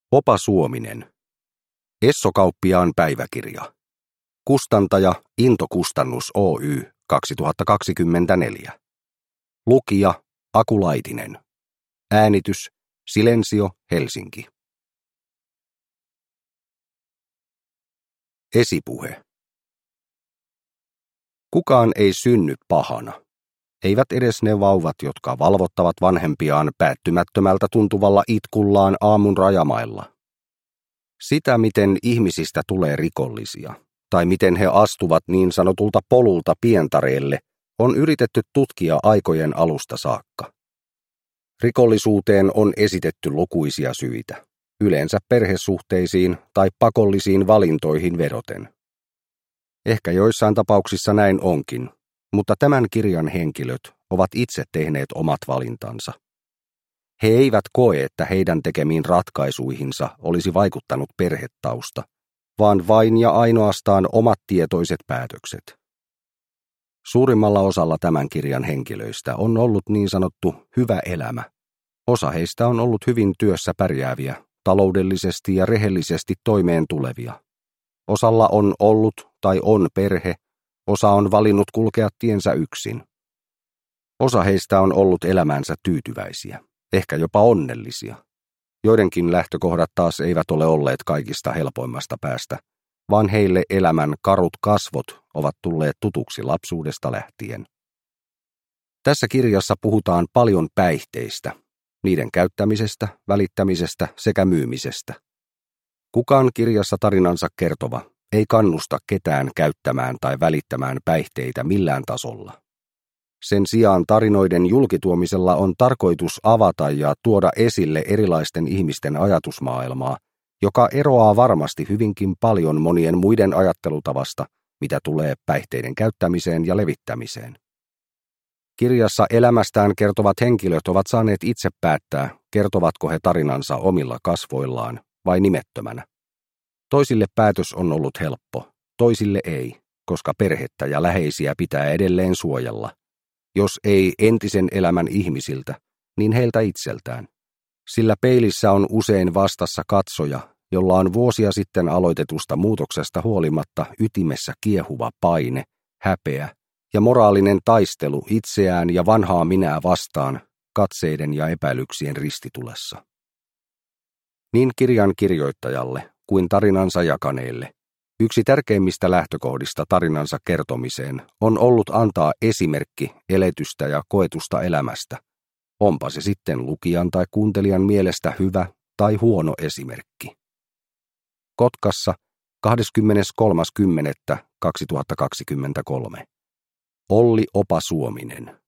Opa Suominen. Esso-kauppiaan päiväkirja. Kustantaja Into Kustannus Oy 2024. Lukija Aku Laitinen. Äänitys Silensio Helsinki. Esipuhe. Kukaan ei synny pahana. Eivät edes ne vauvat, jotka valvottavat vanhempiaan päättymättömältä tuntuvalla itkullaan aamun rajamailla. Sitä, miten ihmisistä tulee rikollisia, tai miten he astuvat niin sanotulta polulta pientareelle, on yritetty tutkia aikojen alusta saakka. Rikollisuuteen on esitetty lukuisia syitä, yleensä perhesuhteisiin tai pakollisiin valintoihin vedoten. Ehkä joissain tapauksissa näin onkin, mutta tämän kirjan henkilöt ovat itse tehneet omat valintansa. He eivät koe, että heidän tekemiin ratkaisuihinsa olisi vaikuttanut perhetausta, vaan vain ja ainoastaan omat tietoiset päätökset. Suurimmalla osalla tämän kirjan henkilöistä on ollut niin sanottu hyvä elämä. Osa heistä on ollut hyvin työssä pärjääviä, taloudellisesti ja rehellisesti toimeen tulevia. Osalla on ollut tai on perhe, osa on valinnut kulkea tiensä yksin. Osa heistä on ollut elämäänsä tyytyväisiä, ehkä jopa onnellisia. Joidenkin lähtökohdat taas eivät ole olleet kaikista helpoimmasta päästä, vaan heille elämän karut kasvot ovat tulleet tutuksi lapsuudesta lähtien. Tässä kirjassa puhutaan paljon päihteistä, niiden käyttämisestä, välittämisestä sekä myymisestä. Kukaan kirjassa tarinansa kertova ei kannusta ketään käyttämään tai välittämään päihteitä millään tasolla. Sen sijaan tarinoiden julkituomisella on tarkoitus avata ja tuoda esille erilaisten ihmisten ajatusmaailmaa, joka eroaa varmasti hyvinkin paljon monien muiden ajattelutavasta, mitä tulee päihteiden käyttämiseen ja levittämiseen. Kirjassa elämästään kertovat henkilöt ovat saaneet itse päättää, kertovatko he tarinansa omilla kasvoillaan vai nimettömänä. Toisille päätös on ollut helppo, toisille ei, koska perhettä ja läheisiä pitää edelleen suojella. Jos ei entisen elämän ihmisiltä, niin heiltä itseltään. Sillä peilissä on usein vastassa katsoja, jolla on vuosia sitten aloitetusta muutoksesta huolimatta ytimessä kiehuva paine, häpeä ja moraalinen taistelu itseään ja vanhaa minää vastaan katseiden ja epäilyksien ristitulessa. Niin kirjan kirjoittajalle kuin tarinansa jakaneelle yksi tärkeimmistä lähtökohdista tarinansa kertomiseen on ollut antaa esimerkki eletystä ja koetusta elämästä, onpa se sitten lukijan tai kuuntelijan mielestä hyvä tai huono esimerkki. Kotkassa 23.10.2023. Olli Opa Suominen.